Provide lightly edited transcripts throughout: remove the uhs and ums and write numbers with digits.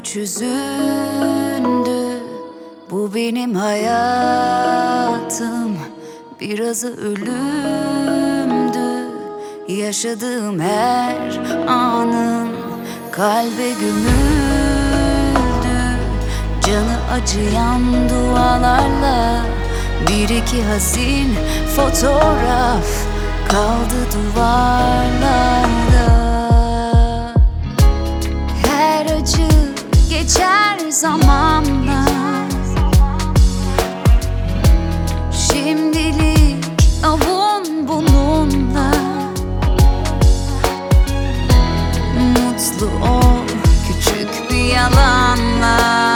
çözündü. Bu benim hayatım, birazı ölümdü. Yaşadığım her anın kalbe gömüldü. Canı acıyan dualarla bir iki hazin fotoğraf kaldı duvarlarda. Her acı geçer zamanla. Şimdilik avun bununla. Mutlu ol küçük bir yalanla.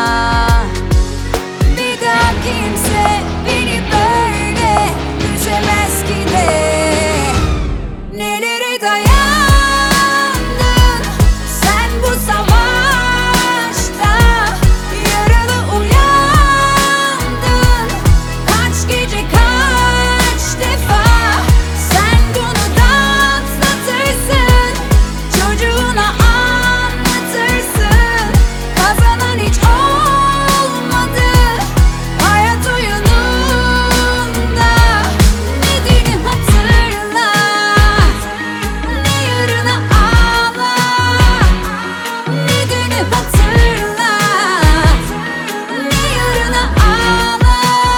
Bir daha kimse beni böyle üzemez ki de. Nelere dayandın sen bu savaşta. Yaralı uyandın kaç gece kaç defa. Sen bunu da atlatırsın, çocuğuna anlatırsın. Kazanan hiç olmadı hayat oyununda. Ne dünü hatırla, ne yarına ağla. Ne dünü hatırla, ne yarına ağla.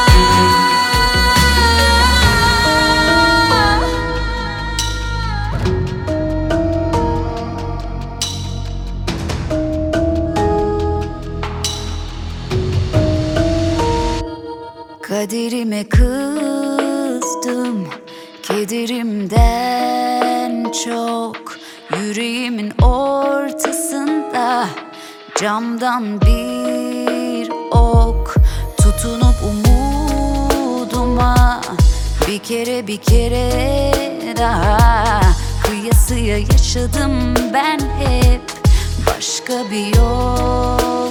Kaderime kızdım, kederimden çok. Yüreğimin ortasında camdan bir ok. Tutunup umuduma bir kere daha. Kıyasıya yaşadım ben hep başka bir yol.